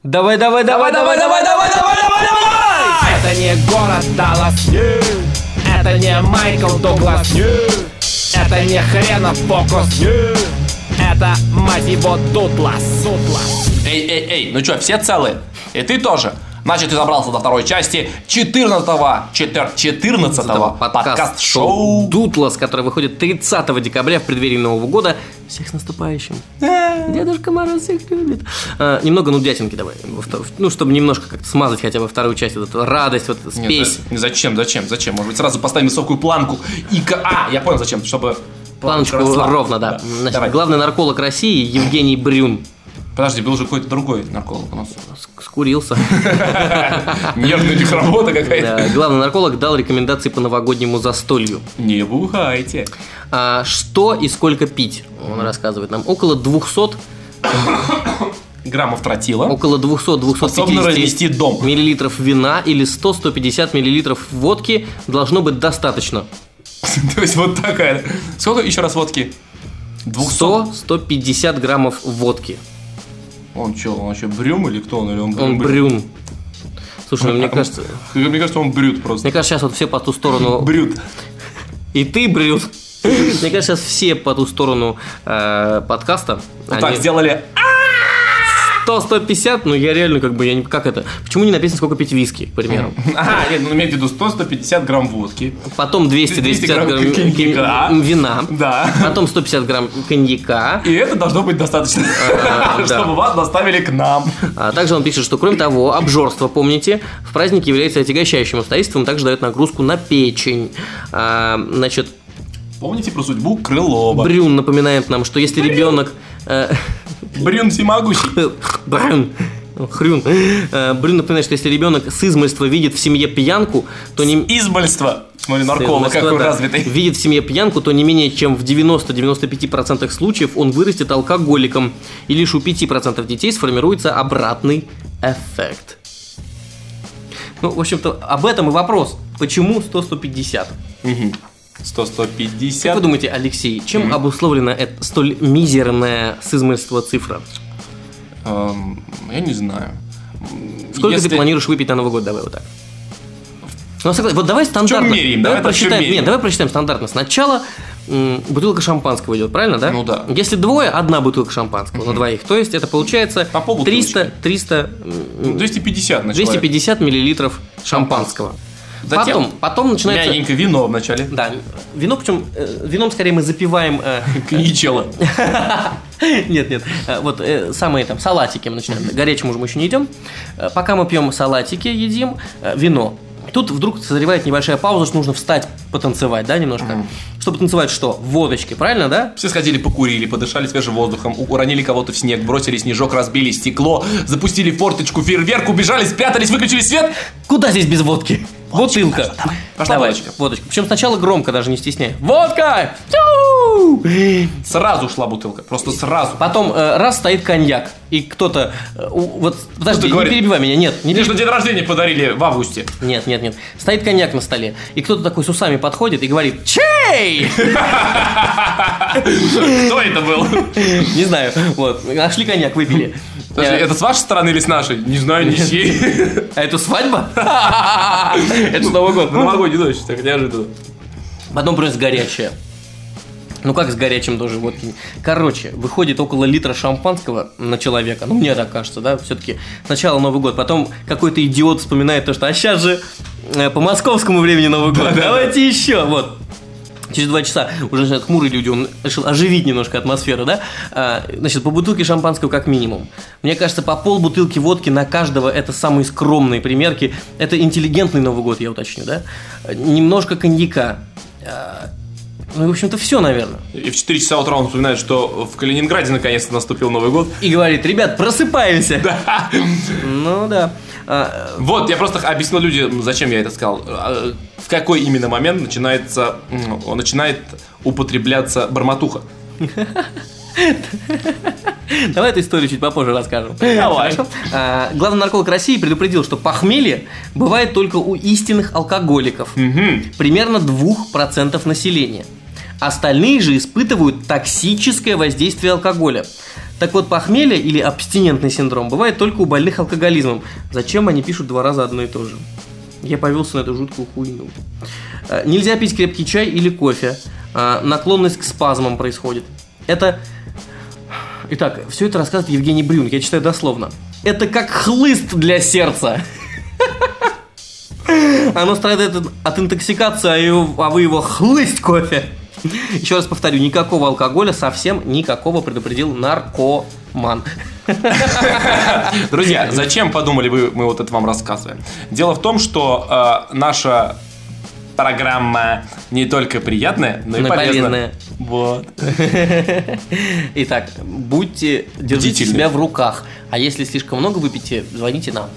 Давай! Это не город Даллас, это не Майкл Дуглас, это не хренов фокус, это, мать его, Дутлас. Эй, ну чё, все целы? И ты тоже? Значит, ты забрался до второй части 14-го подкаст-шоу Дутлас, который выходит 30 декабря в преддверии Нового года. Всех с наступающим. Дедушка Мороз всех любит. Немного нудятинки давай. Ну, чтобы немножко как-то смазать хотя бы вторую часть, вот эту радость, вот спесь. Нет, зачем? Может быть, сразу поставим высокую планку и... я понял, зачем, чтобы... Планочку ровно, да. Значит, главный нарколог России Евгений Брюн. Подожди, был же какой-то другой нарколог у нас. Скурился. Нервная у них работа какая-то. Да, главный нарколог дал рекомендации по новогоднему застолью. Не бухайте. Что и сколько пить, он рассказывает нам. Около 200 граммов тротила. Около 200-250 миллилитров вина или 100-150 миллилитров водки должно быть достаточно. То есть вот такая. Сколько еще раз водки? 100-150 граммов водки. Он что, Брюм или кто он? Или он Брюн. Слушай, мне кажется... Мне кажется, он брют просто. Мне кажется, сейчас вот все по ту сторону... Брют. И ты брют. Мне кажется, сейчас все по ту сторону подкаста... Так, сделали... 100-150, ну я реально как это? Почему не написано, сколько пить виски, к примеру? Нет, имеете в виду 100-150 грамм водки. Потом 200-250 грамм вина. Да. Потом 150 грамм коньяка. И это должно быть достаточно, чтобы вас доставили к нам. Также он пишет, что кроме того, обжорство, помните, в празднике является отягощающим обстоятельством, также дает нагрузку на печень. Значит... Помните про судьбу Крылова. Брюн напоминает нам, что если ребенок... Брюн всемогущий. Брюн напоминает, что если ребенок с измольства видит в семье пьянку, то не... Измольства? Смотри, нарколог какой развитый. Видит в семье пьянку, то не менее чем в 90-95% случаев он вырастет алкоголиком. И лишь у 5% детей сформируется обратный эффект. Ну, в общем-то, об этом и вопрос. Почему 100-150? 100-150. Как вы думаете, Алексей, чем обусловлена эта столь мизерная с измольства цифра? Я не знаю. Сколько ты планируешь выпить на Новый год? Давай вот так. Ну, вот давай стандартно. Меряем, давай просчитаем стандартно. Сначала бутылка шампанского идет, правильно, да? Ну да. Если двое, одна бутылка шампанского на двоих. То есть это получается 250 миллилитров шампанского. Затем потом начинается... мягенько вино вначале. Да, вино, причем вином скорее мы запиваем... Коньячело. Нет, вот самые там салатики мы начинаем. Горячему уже мы еще не идем. Пока мы пьем салатики, едим вино. Тут вдруг созревает небольшая пауза, что нужно встать, потанцевать, да, немножко. Чтобы танцевать что? В водочке, правильно, да? Все сходили, покурили, подышали свежим воздухом, уронили кого-то в снег, бросили снежок, разбили стекло, запустили форточку, фейерверк, убежали, спрятались, выключили свет. Куда здесь без водки? Бутылка. Пошла водочка. Причем сначала громко, даже не стесняй. Водка! Сразу шла бутылка, просто сразу. Потом раз стоит коньяк, и кто-то... Вот, подожди, не перебивай меня, нет. Мне же на день рождения подарили в августе. Нет. Стоит коньяк на столе, и кто-то такой с усами подходит и говорит: «Чей!» Кто это был? Не знаю, вот, нашли коньяк, выпили. Это с вашей стороны или с нашей? Не знаю, не чьей. А это свадьба? Это Новый год. Новогодний дождь, так неожиданно. Потом принес горячее. Ну как с горячим тоже водки? Короче, выходит около литра шампанского на человека. Ну мне так кажется, да, все-таки сначала Новый год, потом какой-то идиот вспоминает то, что сейчас же по московскому времени Новый год, давайте еще, вот. Через 2 часа уже начинают хмурые люди, он решил оживить немножко атмосферу, да? Значит, по бутылке шампанского как минимум. Мне кажется, по полбутылки водки на каждого это самые скромные примерки. Это интеллигентный Новый год, я уточню, да? Немножко коньяка. Ну, в общем-то, все, наверное. И в 4 часа утра он вспоминает, что в Калининграде наконец-то наступил Новый год. И говорит: ребят, просыпаемся. Да. Ну, да. Вот, я просто объяснил людям, зачем я это сказал. В какой именно момент начинает употребляться бормотуха. Давай эту историю чуть попозже расскажем. Давай. Главный нарколог России предупредил, что похмелье бывает только у истинных алкоголиков. Примерно 2% населения. Остальные же испытывают токсическое воздействие алкоголя. Так вот, похмелье или абстинентный синдром бывает только у больных алкоголизмом. Зачем они пишут 2 раза одно и то же? Я повелся на эту жуткую хуйню. Нельзя пить крепкий чай или кофе. Наклонность к спазмам происходит. Это... Итак, все это рассказывает Евгений Брюнг. Я читаю дословно. Это как хлыст для сердца. Оно страдает от интоксикации, а вы его хлысть кофе. Еще раз повторю, никакого алкоголя, совсем никакого, предупредил наркоман. Друзья, зачем подумали мы вот это вам рассказываем? Дело в том, что наша программа не только приятная, но и полезная. Вот. Итак, держите себя в руках. А если слишком много выпьете, звоните нам.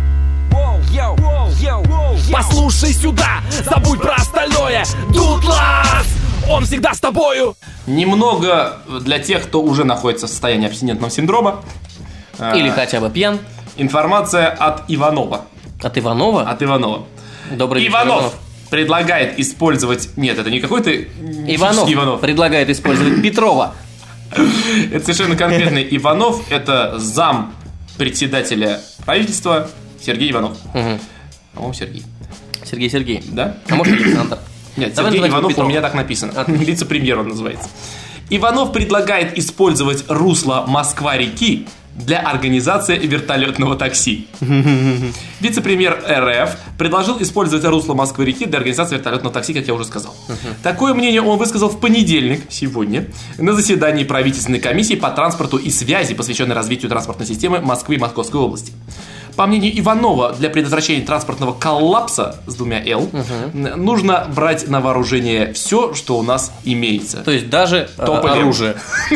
Послушай сюда, забудь про остальное. Дутлас, он всегда с тобою. Немного для тех, кто уже находится в состоянии абстинентного синдрома. Или хотя бы пьян. Информация от Иванова. От Иванова? От Иванова. Добрый вечер, Иванов предлагает использовать... Нет, это не какой-то... Иванов предлагает использовать Петрова. Это совершенно конкретный Иванов. Это зам председателя правительства Сергей Иванов. По-моему, Сергей. Сергей. Да? А может, Александр? Нет, Давай Сергей Иванов у меня так написано. Вице-премьер он называется. Иванов предлагает использовать русло Москва-реки для организации вертолетного такси. Вице-премьер РФ предложил использовать русло Москвы-реки для организации вертолетного такси, как я уже сказал. Такое мнение он высказал в понедельник, сегодня, на заседании правительственной комиссии по транспорту и связи, посвященной развитию транспортной системы Москвы и Московской области. По мнению Иванова, для предотвращения транспортного коллапса с 2 «Л» нужно брать на вооружение все, что у нас имеется. То есть даже оружие.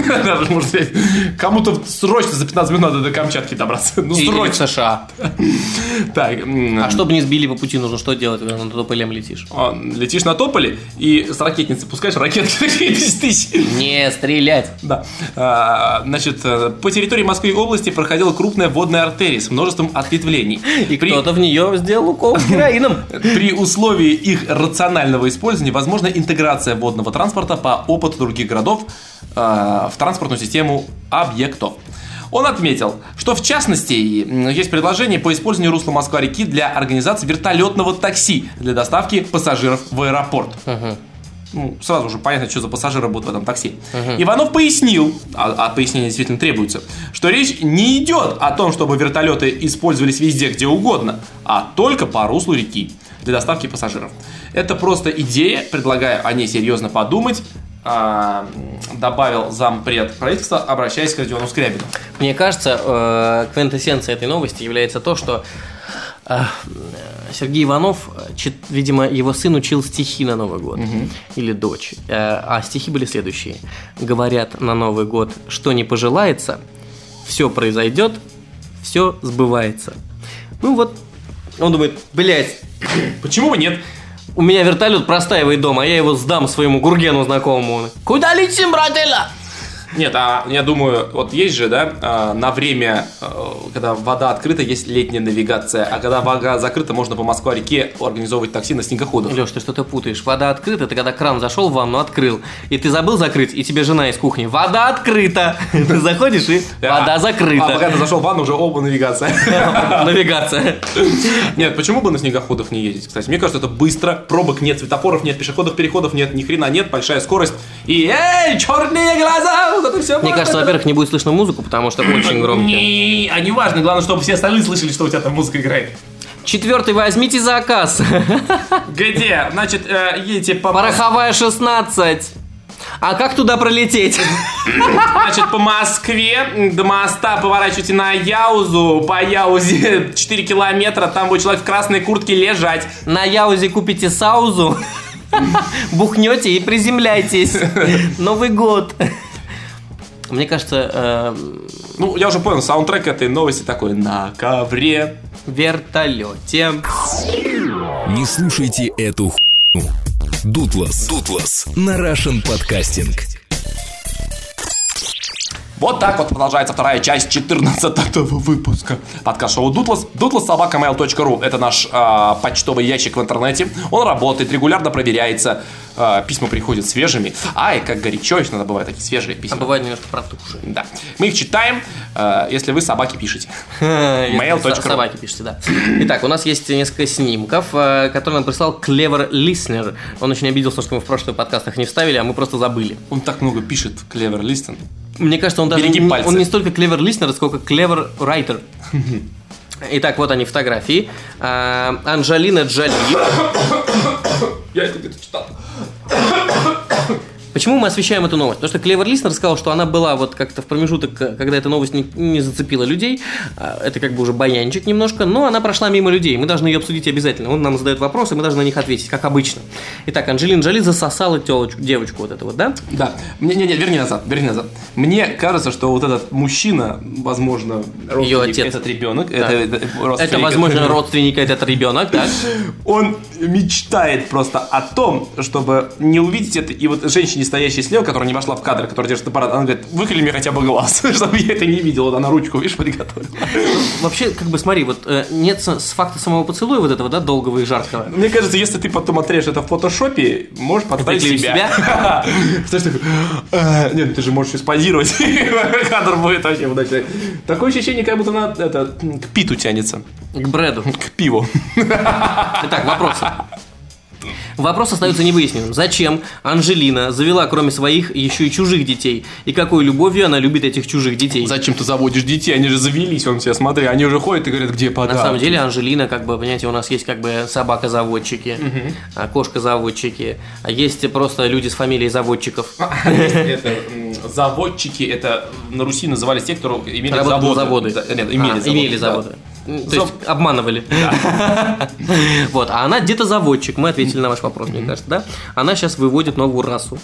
Кому-то срочно за 15 минут надо до Камчатки добраться. Ну, срочно. В США. Так. А чтобы не сбили по пути, нужно что делать, когда на тополем летишь? Летишь на тополе и с ракетницы пускаешь ракетки 10 тысяч. Не стрелять. Да. Значит, по территории Москвы и области проходила крупная водная артерия с множеством ответвлений. И кто-то в нее сделал укол с героином. При условии их рационального использования возможна интеграция водного транспорта по опыту других городов в транспортную систему объектов. Он отметил, что в частности есть предложение по использованию русла Москва-реки для организации вертолетного такси для доставки пассажиров в аэропорт. Ну, сразу же понятно, что за пассажиры будут в этом такси. Иванов пояснил, а пояснение действительно требуется, что речь не идет о том, чтобы вертолеты использовались везде, где угодно, а только по руслу реки для доставки пассажиров. Это просто идея, предлагаю о ней серьезно подумать, добавил зампред правительства, обращаясь к Родиону Скрябину. Мне кажется, квинтэссенцией этой новости является то, что Сергей Иванов, видимо, его сын учил стихи на Новый год, или дочь. А стихи были следующие. Говорят на Новый год, что не пожелается, все произойдет, все сбывается. Ну вот, он думает, блять, почему бы нет? У меня вертолет простаивает дома, а я его сдам своему Гургену знакомому. Куда летим, брателла? Нет, я думаю, вот есть же, да, на время, когда вода открыта, есть летняя навигация, а когда вода закрыта, можно по Москва-реке организовывать такси на снегоходах. Леш, ты что-то путаешь. Вода открыта, это когда кран зашел в ванну, открыл, и ты забыл закрыть, и тебе жена из кухни: вода открыта. Ты заходишь, и вода закрыта. А пока ты зашел в ванну, уже навигация. Навигация. Нет, почему бы на снегоходах не ездить, кстати? Мне кажется, это быстро, пробок нет, светофоров нет, пешеходных переходов нет, ни хрена нет, большая скорость. И черные глаза! Мне кажется, во-первых, не будет слышно музыку, потому что очень громкие. А не важно, главное, чтобы все остальные слышали, что у тебя там музыка играет. 4-й возьмите заказ. Где? Значит, едете по... Пороховая 16. А как туда пролететь? Значит, по Москве до моста поворачивайте на Яузу. По Яузе 4 километра, там будет человек в красной куртке лежать. На Яузе купите саузу, бухнете и приземляйтесь. Новый год. Мне кажется... Ну, я уже понял, саундтрек этой новости такой: на ковре, вертолете. Не слушайте эту хуйню. Дутлас на Russian Podcasting. Вот так вот продолжается вторая часть 14-го выпуска подкаст-шоу Дутлас. Dutlas@mail.ru. Это наш почтовый ящик в интернете. Он работает, регулярно проверяется. Письма приходят свежими. Ай, как горячо, иногда бывают такие свежие письма. А бывает немножко протухшие. Да. Мы их читаем, если вы собаки пишете. Mail.ru. Собаки пишете, да. Итак, у нас есть несколько снимков, которые нам прислал Clever Listener. Он очень обиделся, что мы в прошлых подкастах не вставили, а мы просто забыли. Он так много пишет, Clever Listener. Мне кажется, он даже он не столько Clever Listener, сколько Clever Writer. Итак, вот они фотографии. Анджелина Джоли. Я это где-то читал. Почему мы освещаем эту новость? Потому что Clever Listener сказал, что она была вот как-то в промежуток, когда эта новость не зацепила людей. Это как бы уже баянчик немножко, но она прошла мимо людей. Мы должны ее обсудить обязательно. Он нам задает вопросы, мы должны на них ответить, как обычно. Итак, Анджелина Джоли засосала девочку вот эту вот, да? Да. Верни назад. Мне кажется, что вот этот мужчина, возможно, ее отец, этот ребенок, да. Это, возможно, родственник, этот ребенок, да? Он мечтает просто о том, чтобы не увидеть это, и вот женщине, стоящей слева, которая не вошла в кадр, которая держит аппарат, она говорит, выколи мне хотя бы глаз, чтобы я это не видел. Вот она ручку, видишь, приготовила. Вообще, как бы, смотри, вот нет с факта самого поцелуя вот этого, да, долгого и жаркого. Мне кажется, если ты потом отрежешь это в фотошопе, можешь подставить себя. Нет, ты же можешь спозировать. Кадр будет вообще удачный. Такое ощущение, как будто она к питу тянется. К Брэду. К пиву. Итак, вопросы. Вопрос остается невыясненным. Зачем Анджелина завела, кроме своих, еще и чужих детей? И какой любовью она любит этих чужих детей? Зачем ты заводишь детей? Они же завелись, вон все, смотри, они уже ходят и говорят, где подарки. На самом деле Анджелина, как бы, понимаете, у нас есть как бы собака-заводчики, кошка-заводчики, а есть просто люди с фамилией заводчиков. Заводчики, это на Руси назывались те, кто имели заводы. Нет, имели заводы. То есть обманывали. Вот, а она где-то заводчик. Мы ответили на ваш вопрос, мне кажется, да? Она сейчас выводит новую расу.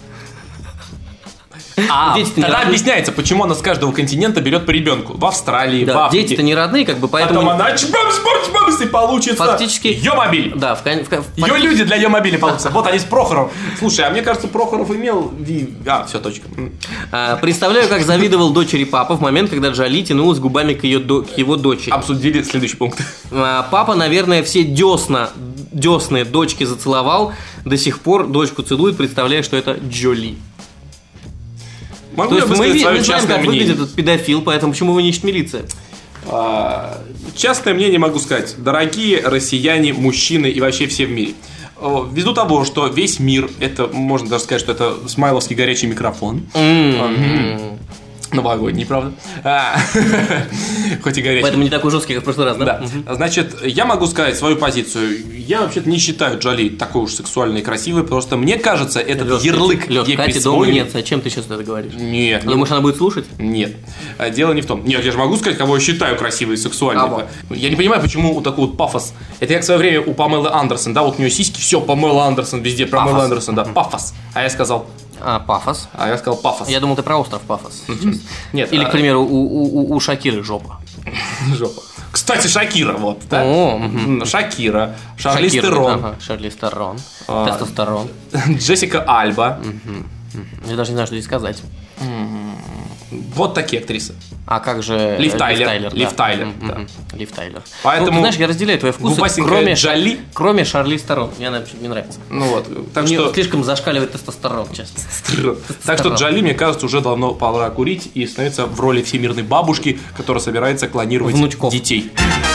Тогда объясняется, почему она с каждого континента берет по ребенку. В Австралии, в Африке. Дети-то не родные, как бы, поэтому... Потом она и получится фактически... ее мобиль. Да, ее люди для ее мобиля получатся. Вот они с Прохоров. Слушай, а мне кажется, Прохоров имел... все, точка. Представляю, как завидовал дочери папа в момент, когда Джоли тянулась губами к его дочери. Обсудили следующий пункт. Папа, наверное, все десны дочки зацеловал. До сих пор дочку целует, представляя, что это Джоли. Могу То есть мы знаем, как мнение. выглядит этот педофил, поэтому почему его не ищет милиция? Частное мнение могу сказать. Дорогие россияне, мужчины и вообще все в мире. Ввиду того, что весь мир, это можно даже сказать, что это смайловский горячий микрофон. Новогодний, правда? Хоть и горячий. Поэтому не такой жесткий, как в прошлый раз, да? Да. Значит, я могу сказать свою позицию. Я вообще-то не считаю Джоли такой уж сексуальной и красивой. Просто мне кажется, этот ярлык ей Кати присвоили. дома нет. Зачем ты сейчас это говоришь? Нет. Думаешь, она будет слушать? Нет. Дело не в том. Нет, я же могу сказать, кого я считаю красивой и сексуальной. Я не понимаю, почему вот такой вот пафос. Это как в свое время у Памелы Андерсон, да, вот у нее сиськи, все, Памела Андерсон везде, Памела Андерсон, да, пафос. А я сказал... Пафос. А я сказал пафос. Я думал, ты про остров Пафос. Нет. Или, к примеру, у Шакиры жопа. Жопа. Кстати, Шакира, вот. Да? Шакира. Шарлиз Терон. Тестостерон. Джессика Альба. Я даже не знаю, что здесь сказать. Вот такие актрисы. А как же Лив Тайлер. Лив Тайлер. Поэтому, ты знаешь, я разделяю твои вкусы, кроме Шарлиз Терон. Мне она вообще не нравится. Ну вот. Так что слишком зашкаливает тестостерон, честно. Так что Джоли, мне кажется, уже давно пора курить и становится в роли всемирной бабушки, которая собирается клонировать внучков. Детей.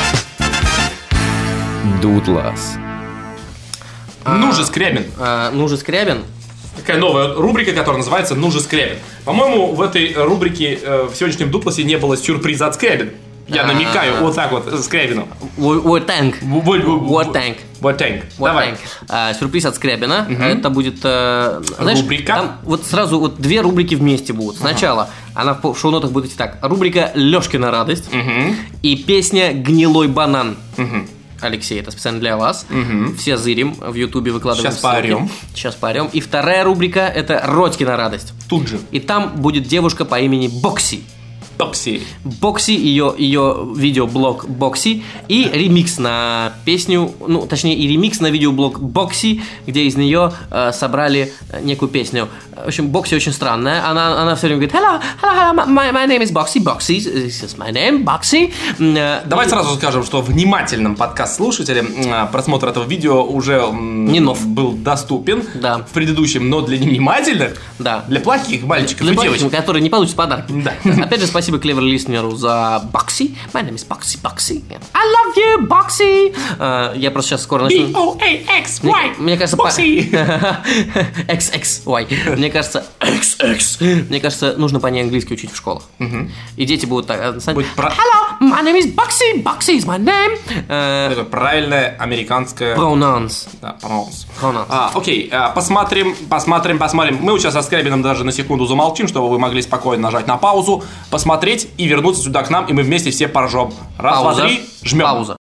Дутлас. Ну же, Скрябин. Такая новая рубрика, которая называется «Ну же, Скрябин». По-моему, в этой рубрике в сегодняшнем Дутласе не было сюрприза от Скрябина. Я намекаю вот так вот Скрябину. What tank. Давай. Сюрприз от Скрябина. Это будет... рубрика. Там вот сразу вот две рубрики вместе будут. Сначала она в шоу-нотах будет идти так. Рубрика «Лёшкина радость» и песня «Гнилой банан». Алексей, это специально для вас. Все зырим, в Ютубе выкладываем ссылки. Сейчас поорем. И вторая рубрика – это «Родькина радость». Тут же. И там будет девушка по имени Бокси. Бокси. Бокси, ее видеоблог Бокси и ремикс на песню, ну, точнее, и ремикс на видеоблог Бокси, где из нее собрали некую песню. В общем, Бокси очень странная. Она все время говорит: hello, my name is Boxy, this is my name, Boxy. Давай сразу скажем, что внимательным подкаст-слушателям просмотр этого видео уже был доступен в предыдущем, но для невнимательных, для плохих мальчиков и девочек, которые не получат подарки. Да. Опять же, спасибо Clever Listener за Boxy. My name is Boxy. I love you, Boxy. Я просто сейчас скоро начну. B-O-A-X-Y. Мне кажется, Boxy. XXY. Мне кажется, XX. Мне кажется, нужно по ней английский учить в школах. И дети будут так. Hello, my name is Boxy. Boxy is my name. Это правильное американское... Pronouns. Да, pronouns. Pronouns. Окей, посмотрим. Мы вот сейчас со Скрябином даже на секунду замолчим, чтобы вы могли спокойно нажать на паузу, посмотреть и вернуться сюда к нам, и мы вместе все поржем. Раз, Пауза. два, три, жмем. Пауза.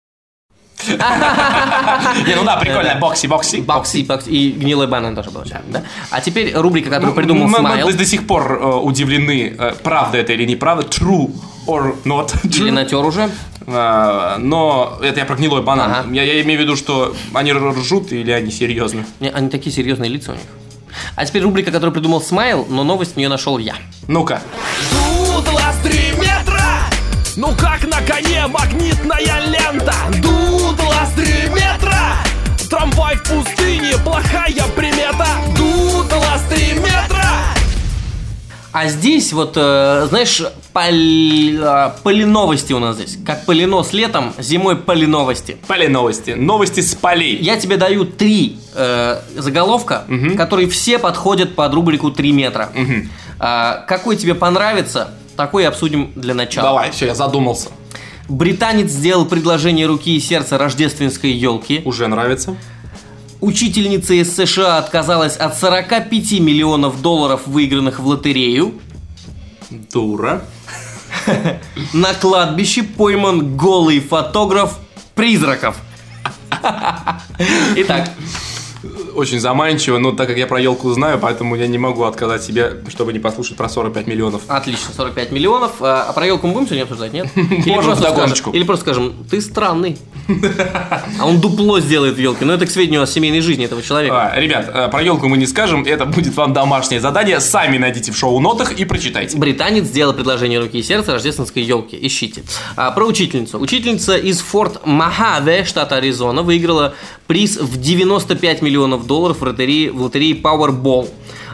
Не, ну да, прикольно. Бокси. И гнилой банан тоже был. Да? А теперь рубрика, которую придумал Смайл. Мы до сих пор удивлены, правда это или неправда, true or not true. Или натер уже. Но это я про гнилой банан. Я имею в виду, что они ржут или они серьезны. Они такие серьезные лица у них. А теперь рубрика, которую придумал Смайл, но новость в нее нашел я. Ну-ка. Дудлас 3 метра! Ну как на коне магнитная лента. Дудлас 3 метра! Трамвай в пустыне, плохая примета. Дудлас 3 метра! А здесь вот, знаешь, поленовости у нас здесь. Как поленос летом, зимой поленовости. Поленовости. Новости с полей. Я тебе даю 3 заголовка, которые все подходят под рубрику 3 метра. Какой тебе понравится, такой и обсудим для начала. Давай, все, я задумался. Британец сделал предложение руки и сердца рождественской елки. Уже нравится. Учительница из США отказалась от 45 миллионов долларов, выигранных в лотерею. Дура. На кладбище пойман голый фотограф призраков. Итак. Очень заманчиво, но так как я про елку знаю, поэтому я не могу отказать себе, чтобы не послушать про 45 миллионов. Отлично, 45 миллионов. А про елку мы будем сегодня обсуждать, нет? Или просто скажем, ты странный. А он дупло сделает в елке. Но это к сведению о семейной жизни этого человека. Ребят, про елку мы не скажем, это будет вам домашнее задание. Сами найдите в шоу-нотах и прочитайте. Британец сделал предложение руки и сердца рождественской елки. Ищите. Про учительницу. Учительница из Форт Мохаве, штата Аризона, выиграла приз в 95 миллионов долларов в лотерее Powerball.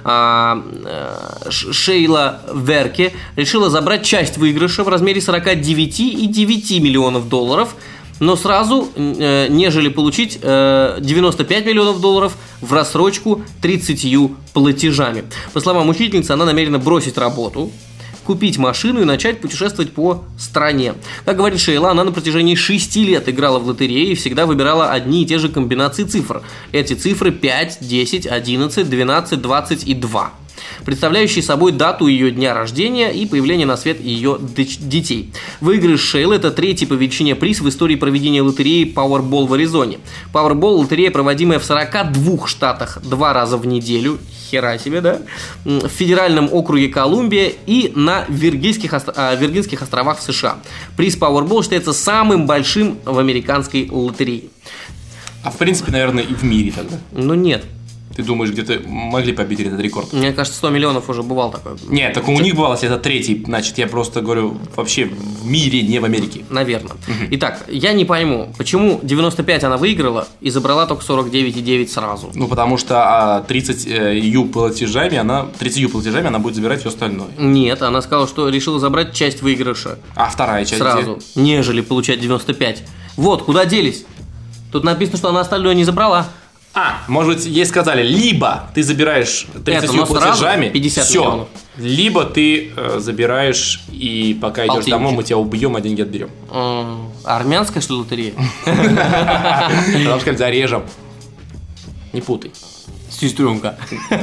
Шейла Верке решила забрать часть выигрыша в размере 49,9 миллионов долларов, но сразу, нежели получить 95 миллионов долларов в рассрочку 30 платежами. По словам учительницы, она намерена бросить работу, купить машину и начать путешествовать по стране. Как говорит Шейла, она на протяжении 6 лет играла в лотереи и всегда выбирала одни и те же комбинации цифр. Эти цифры 5, 10, 11, 12, 20 и 2, представляющие собой дату ее дня рождения и появления на свет ее детей. Выигрыш Шейлы – это 3-й по величине приз в истории проведения лотереи Powerball в Аризоне. Powerball – лотерея, проводимая в 42 штатах 2 раза в неделю. Хера себе, да? В федеральном округе Колумбия и на Виргинских островах в США. Приз Powerball считается самым большим в американской лотерее. А в принципе, наверное, и в мире тогда. Ну нет. Ты думаешь, где-то могли побить этот рекорд? Мне кажется, 100 миллионов уже бывал такой. Нет, так у них бывало, если это 3-й, значит, я просто говорю, вообще в мире, не в Америке. Наверное. Итак, я не пойму, почему 95 она выиграла и забрала только 49,9 сразу. Ну, потому что 30 платежами она будет забирать все остальное. Нет, она сказала, что решила забрать часть выигрыша. А вторая часть сразу, нежели получать 95. Вот, куда делись? Тут написано, что она остальное не забрала. Может быть, ей сказали, либо ты забираешь 30 платежами, 50 все, миллионов. либо ты забираешь, и пока идешь домой, мы тебя убьем, а деньги отберем. Армянская, что ли, лотерея? Потому что зарежем. Не путай. Сестренка.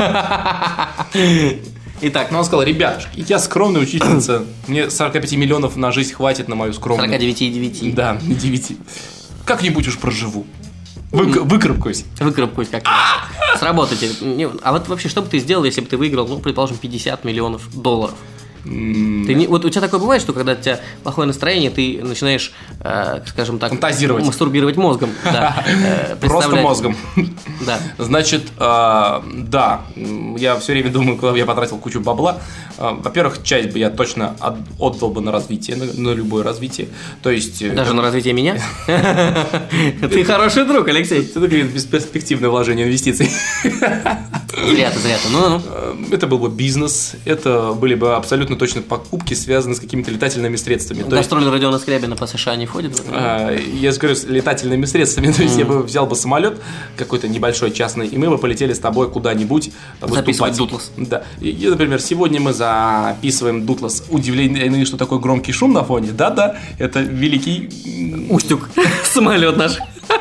Итак, он сказал, ребятушки, я скромная учительница, мне 45 миллионов на жизнь хватит, на мою скромную. 49,9. Да, 9. Как-нибудь уж проживу. Выкарабкаюсь как-нибудь. Сработайте. А вот вообще, что бы ты сделал, если бы ты выиграл, предположим, 50 миллионов долларов? Вот у тебя такое бывает, что когда у тебя плохое настроение, ты начинаешь, скажем так, фантазировать. Мастурбировать мозгом. Да, Просто мозгом. Да. Значит, да, я все время думаю, куда я потратил кучу бабла. Во-первых, часть бы я точно отдал бы на развитие, на любое развитие. То есть... Даже на развитие меня? Ты хороший друг, Алексей. Это говорит бесперспективное вложение инвестиций. Зря ты. Ну. Это был бы бизнес, это были бы абсолютно точно покупки, связанные с какими-то летательными средствами. Гастроли Родиона Скрябина по США не входит? Я же говорю, с летательными средствами. То есть я бы взял бы самолет какой-то небольшой частный, и мы бы полетели с тобой куда-нибудь записывать Дутлас. Да. И, например, сегодня мы записываем Дутлас. Удивлены, что такой громкий шум на фоне? Да-да, это великий... Устюг. Самолет наш.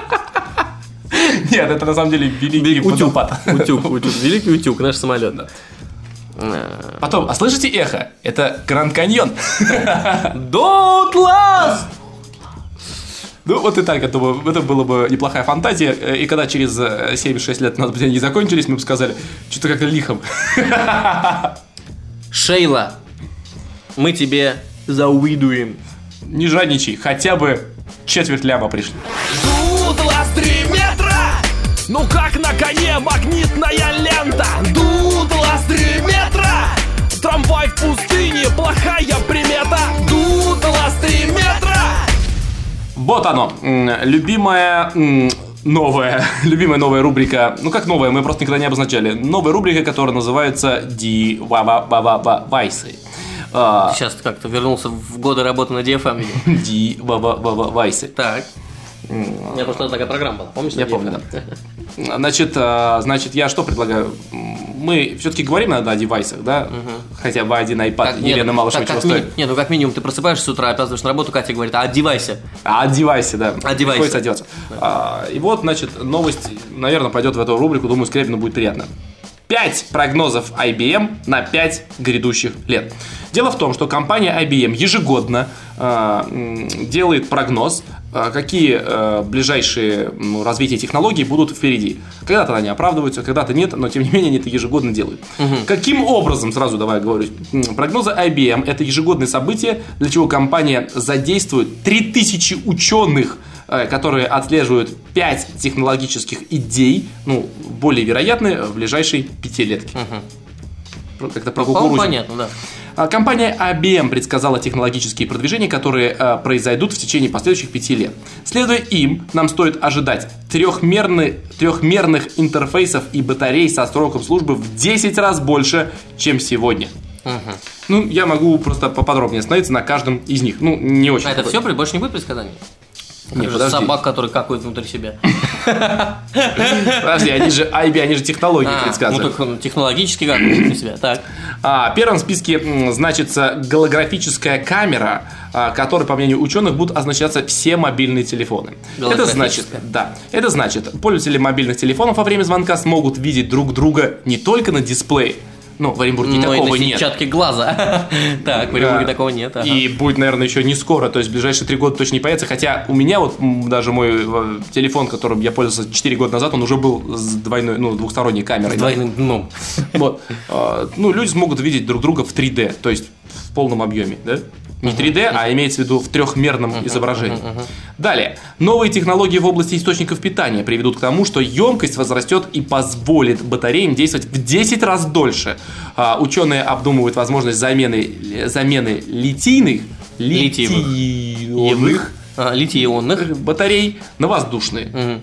Нет, это на самом деле великий водопад. Утюг. Великий утюг, наш самолет. Потом, а слышите эхо? Это Гранд Каньон. Дутлас! Ну, вот и так, я думаю, это была бы неплохая фантазия. И когда через 7-6 лет у нас бы деньги закончились, мы бы сказали, что-то как-то лихом. Шейла, мы тебе завидуем. Не жадничай, хотя бы четверть ляма пришли. Дутлас 3 метра! Ну как на коне магнитная лента. Дутлас 3 метра! Трамвай в пустыне, плохая примета. Дутлас 3 метра! Вот оно, любимая новая рубрика. Ну как новая, мы просто никогда не обозначали. Новая рубрика, которая называется Ди-ва-ва-ва-ва-вайсы. Ты сейчас как-то вернулся в годы работы на DFM. Ди-ва-ва-ва-вайсы. Так. У меня просто такая программа была, помнишь? Я помню, да. Значит, я что предлагаю? Мы все-таки говорим иногда о девайсах, да? Хотя бы один iPad Елены Малышевой чего стоит. Нет, ну как минимум ты просыпаешься с утра, опаздываешь на работу, Катя говорит, о девайсе. О девайсе, да. О девайсе. Приходится одеваться. И вот, значит, новость, наверное, пойдет в эту рубрику, думаю, Скрябину будет приятно. 5 прогнозов IBM на 5 грядущих лет. Дело в том, что компания IBM ежегодно делает прогноз, какие ближайшие развития технологий будут впереди. Когда-то они оправдываются, когда-то нет, но тем не менее они это ежегодно делают. Каким образом, сразу давай говорю, прогнозы IBM – это ежегодное событие, для чего компания задействует 3000 ученых, которые отслеживают 5 технологических идей, ну, более вероятные в ближайшей пятилетке. Как-то про кукурузу. Понятно, да. Компания IBM предсказала технологические продвижения, которые произойдут в течение последующих 5 лет. Следуя им, нам стоит ожидать трехмерных интерфейсов и батарей со сроком службы в 10 раз больше, чем сегодня. Ну, я могу просто поподробнее остановиться на каждом из них. Ну, не очень. А это все, больше не будет предсказаний? Нет, подожди. Собак, которые какают внутри себя. Подожди, они же технологии предсказывают. Ну, так технологически какают внутри себя. Так. Первым в списке значится голографическая камера, которой, по мнению ученых, будут оснащаться все мобильные телефоны. Это значит, пользователи мобильных телефонов во время звонка смогут видеть друг друга не только на дисплее. Ну, в Оренбурге такого нет. На сетчатке глаза. Так, в Оренбурге такого нет. И будет, наверное, еще не скоро. То есть в ближайшие 3 года точно не появится. Хотя у меня вот даже мой телефон, которым я пользовался 4 года назад, он уже был с двухсторонней камерой. С двойным дном. Вот. Ну, люди смогут видеть друг друга в 3D. То есть в полном объеме, да? Не 3D, а имеется в виду в трехмерном изображении. Далее. Новые технологии в области источников питания приведут к тому, что емкость возрастет и позволит батареям действовать в 10 раз дольше. Ученые обдумывают возможность замены литий-ионных батарей на воздушные.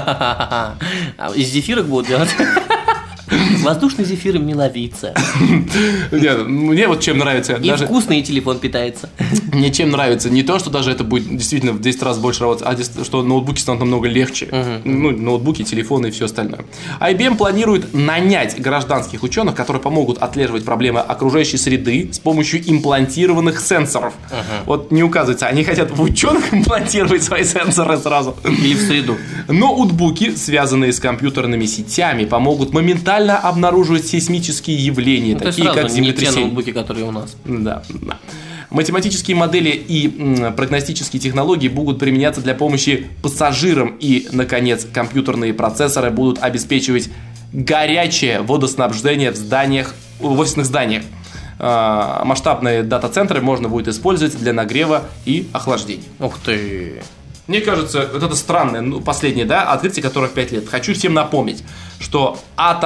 Из зефирок будут делать? Воздушный зефир миловица. Нет, мне вот чем нравится. И вкусный телефон питается. Мне чем нравится не то, что даже это будет действительно в 10 раз больше работать, а что ноутбуки станут намного легче. Ну, ноутбуки, телефоны и все остальное. IBM планирует нанять гражданских ученых, которые помогут отслеживать проблемы окружающей среды с помощью имплантированных сенсоров. Вот не указывается, они хотят в ученых имплантировать свои сенсоры сразу. Или в среду. Ноутбуки, связанные с компьютерными сетями, помогут моментально обнаруживать сейсмические явления, такие как землетрясения. Не те ноутбуки, которые у нас. Да. Математические модели и прогностические технологии будут применяться для помощи пассажирам. И, наконец, компьютерные процессоры будут обеспечивать горячее водоснабжение в офисных зданиях. масштабные дата-центры можно будет использовать для нагрева и охлаждения. Ух ты. Мне кажется, вот это странное, последнее, да, открытие, которое в 5 лет. Хочу всем напомнить, что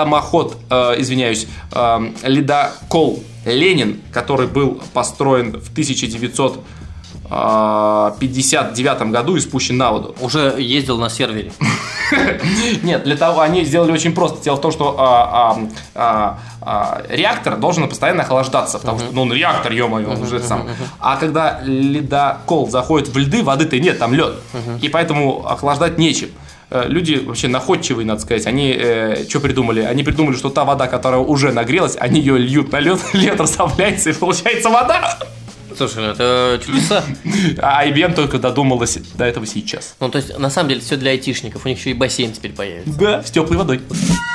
ледокол Ленин, который был построен в 1959 году и спущен на воду. Уже ездил на сервере. Нет, для того они сделали очень просто. Дело в том, что реактор должен постоянно охлаждаться, потому что, реактор, ё-моё, он уже сам. А когда ледокол заходит в льды, воды-то нет, там лед. И поэтому охлаждать нечем. Люди вообще находчивые, надо сказать. Они что придумали? Они придумали, что та вода, которая уже нагрелась, они ее льют на лед, лед расслабляется и получается вода. Слушай, это чудеса. А IBM только додумалась до этого сейчас. Ну, то есть, на самом деле, все для айтишников. У них еще и бассейн теперь появится. Да, с теплой водой.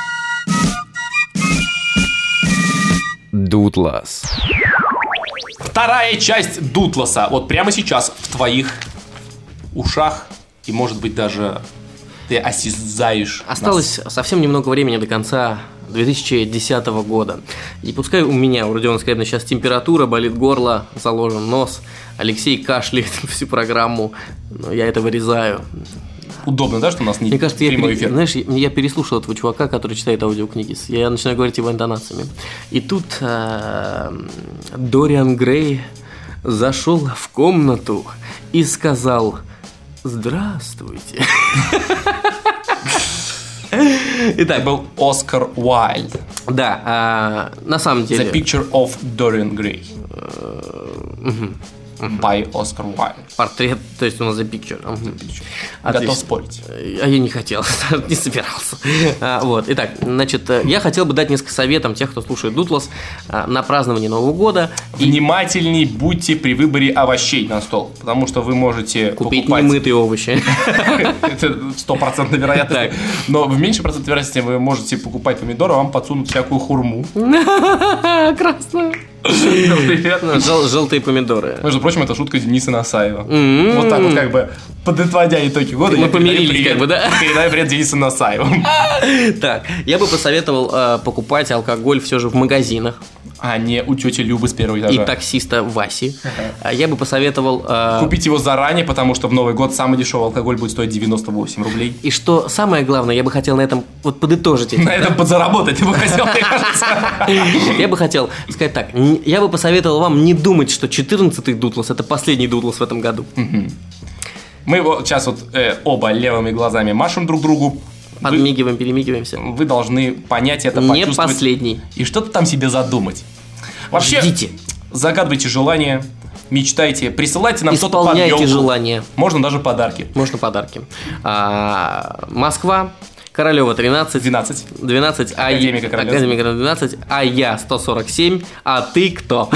Дутлас. Вторая часть Дутласа. Вот прямо сейчас в твоих ушах. И, может быть, даже ты осязаешь. Осталось совсем немного времени до конца 2010 года. И пускай у меня, у Родиона Скрябина, сейчас температура, болит горло, заложен нос, Алексей кашляет всю программу, но я это вырезаю. Удобно, да, что у нас не Мне кажется, прямой эфир? Знаешь, я переслушал этого чувака, который читает аудиокниги. Я начинаю говорить его интонациями. И тут Дориан Грей зашел в комнату и сказал: «Здравствуйте». Итак, был Оскар Уайльд. Да, на самом деле. The Picture of Dorian Gray. By Оскар Уайльд. Портрет, то есть у нас The Picture. Готов спорить. А я не хотел, не собирался. Вот, итак, значит, я хотел бы дать несколько советов тем, кто слушает Дутлас на празднование Нового года. Внимательней будьте при выборе овощей на стол, потому что вы можете купить покупать... немытые овощи. Это 100% вероятно. Но в меньшей процентной вероятности вы можете покупать помидоры, а вам подсунут всякую хурму. Красную. Желтые помидоры. Между прочим, это шутка Дениса Насаева. Вот так вот, как бы, подытводя итоги года, мы помирились, как бы, да? Передаю привет Денису Насаеву. Так, я бы посоветовал покупать алкоголь все же в магазинах. А не у тети Любы с первого этажа. И таксиста Васи. Я бы посоветовал... купить его заранее, потому что в Новый год самый дешевый алкоголь будет стоить 98 рублей. И что самое главное, я бы хотел на этом вот подытожить. На этом подзаработать, ты бы хотел, мне кажется. Я бы хотел сказать так. Я бы посоветовал вам не думать, что 14-й Дутлас – это последний Дутлас в этом году. Мы вот сейчас вот оба левыми глазами машем друг другу. Подмигиваем, перемигиваемся. Вы должны понять это, не почувствовать. Последний. И что-то там себе задумать. Вообще, ждите. Загадывайте желания, мечтайте, присылайте нам что-то под елку. Исполняйте желания. Можно даже подарки. Можно подарки. Москва, Королева 13. 12. Академика Королева 12. А я 147. А ты кто?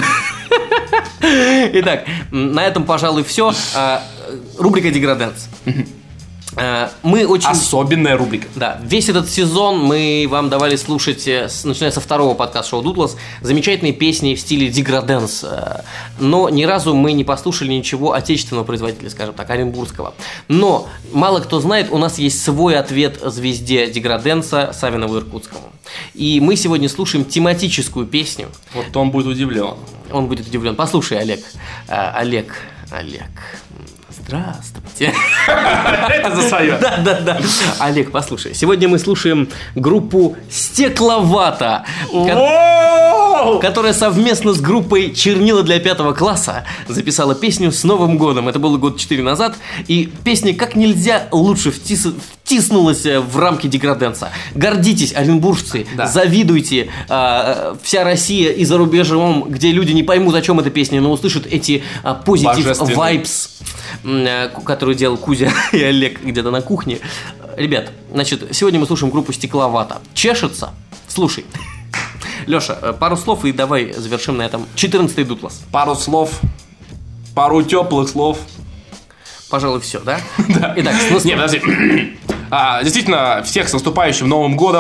Итак, на этом, пожалуй, все. Рубрика «Деграденс». Мы очень... Особенная рубрика. Да, весь этот сезон мы вам давали слушать, начиная со второго подкаста-шоу «Дутлас», замечательные песни в стиле деграденс. Но ни разу мы не послушали ничего отечественного производителя, скажем так, оренбургского. Но мало кто знает, у нас есть свой ответ звезде деграденса Савинову Иркутскому. И мы сегодня слушаем тематическую песню. Вот он будет удивлен. Он будет удивлен. Послушай, Олег. Олег. Здравствуйте. Это за свое. Да. Олег, послушай. Сегодня мы слушаем группу «Стекловата», которая совместно с группой «Чернила для 5 класса» записала песню «С Новым годом». Это было год 4 назад. И песня как нельзя лучше втиснулась в рамки деграденса. Гордитесь, оренбуржцы, да. Завидуйте. Вся Россия и за рубежом, где люди не поймут, о чем эта песня, но услышат эти позитив вайбс, которую делал Кузя и Олег где-то на кухне. Ребят, значит, сегодня мы слушаем группу «Стекловата». Чешется? Слушай. Леша, пару слов и давай завершим на этом 14-й Дутлас. Пару слов, пару теплых слов. Пожалуй, все, да? Да. Итак, Нет, подожди. Действительно, всех с наступающим Новым годом.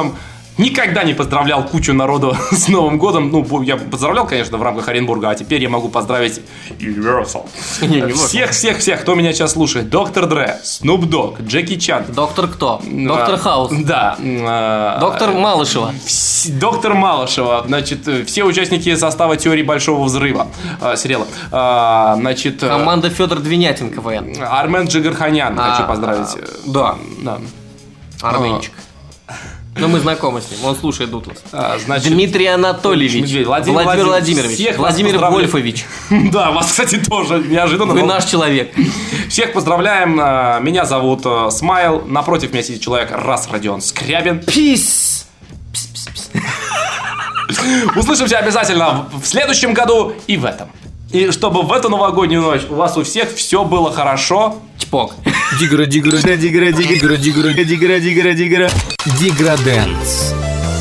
никогда не поздравлял кучу народу с Новым годом. Ну, я поздравлял, конечно, в рамках Оренбурга, а теперь я могу поздравить Universal. Всех, кто меня сейчас слушает. Доктор Дре, Снуп Дог, Джеки Чан. Доктор кто? Доктор Хаус. Да. Доктор Малышева. Доктор Малышева. Значит, все участники состава «Теории большого взрыва» сериала. Значит, команда Федор Двинятин КВН. Армен Джигарханян. Хочу поздравить. Да. Арменчик. Ну, мы знакомы с ним, он слушает Дутлас. Дмитрий Анатольевич, Владимир Владимирович, Владимир Вольфович. Да, вас, кстати, тоже неожиданно. Вы наш человек. Всех поздравляем, меня зовут Смайл, напротив меня сидит человек Родион Скрябин. Пис! Услышимся обязательно в следующем году и в этом. И чтобы в эту новогоднюю ночь у вас у всех все было хорошо. Чпок. Диграденс.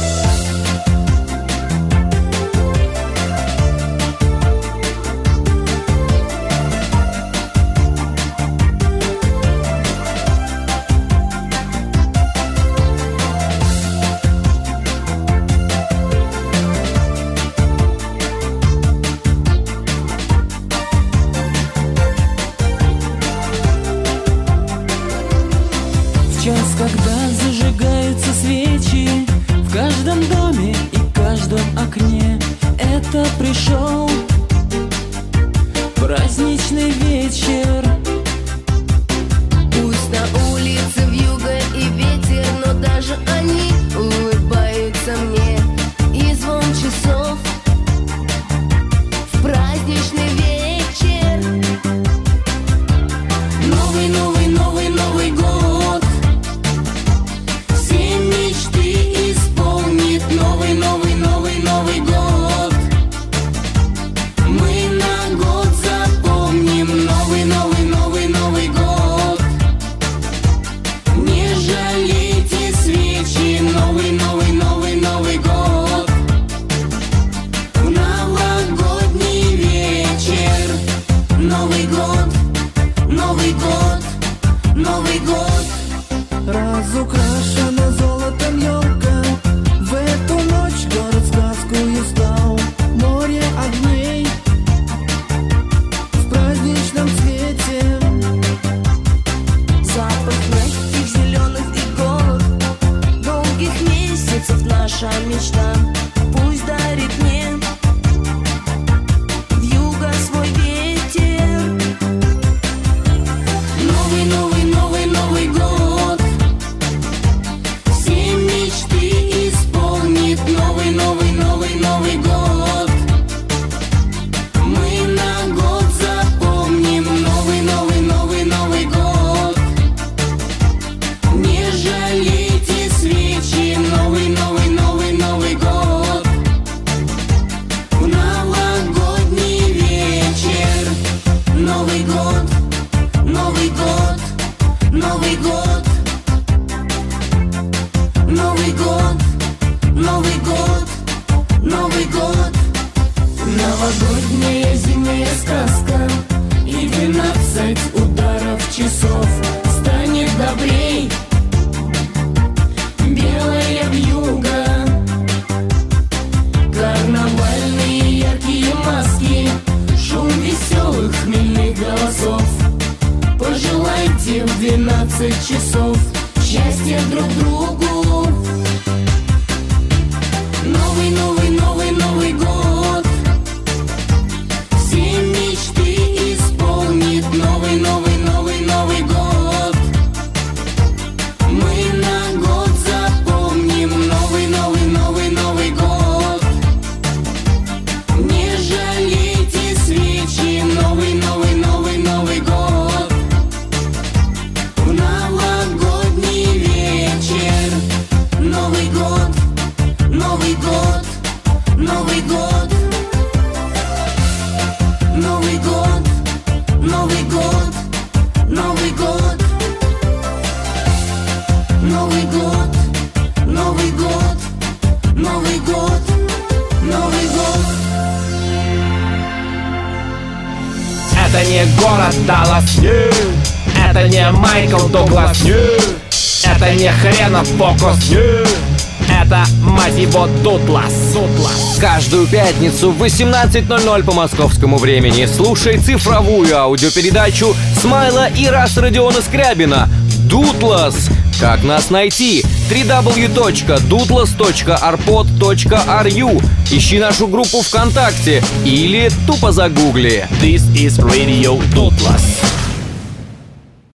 Это не город Даллас, нет. Это не Майкл Дуглас, нет. Это не хренов фокус, нет. Это, мать его, Дутлас. Каждую пятницу в 18:00 по московскому времени слушай цифровую аудиопередачу Смайла и Рас Родиона Скрябина «Дутлас». Как нас найти? www.dutlas.arpod.ru. Ищи нашу группу ВКонтакте или тупо загугли. This is Radio Дутлас.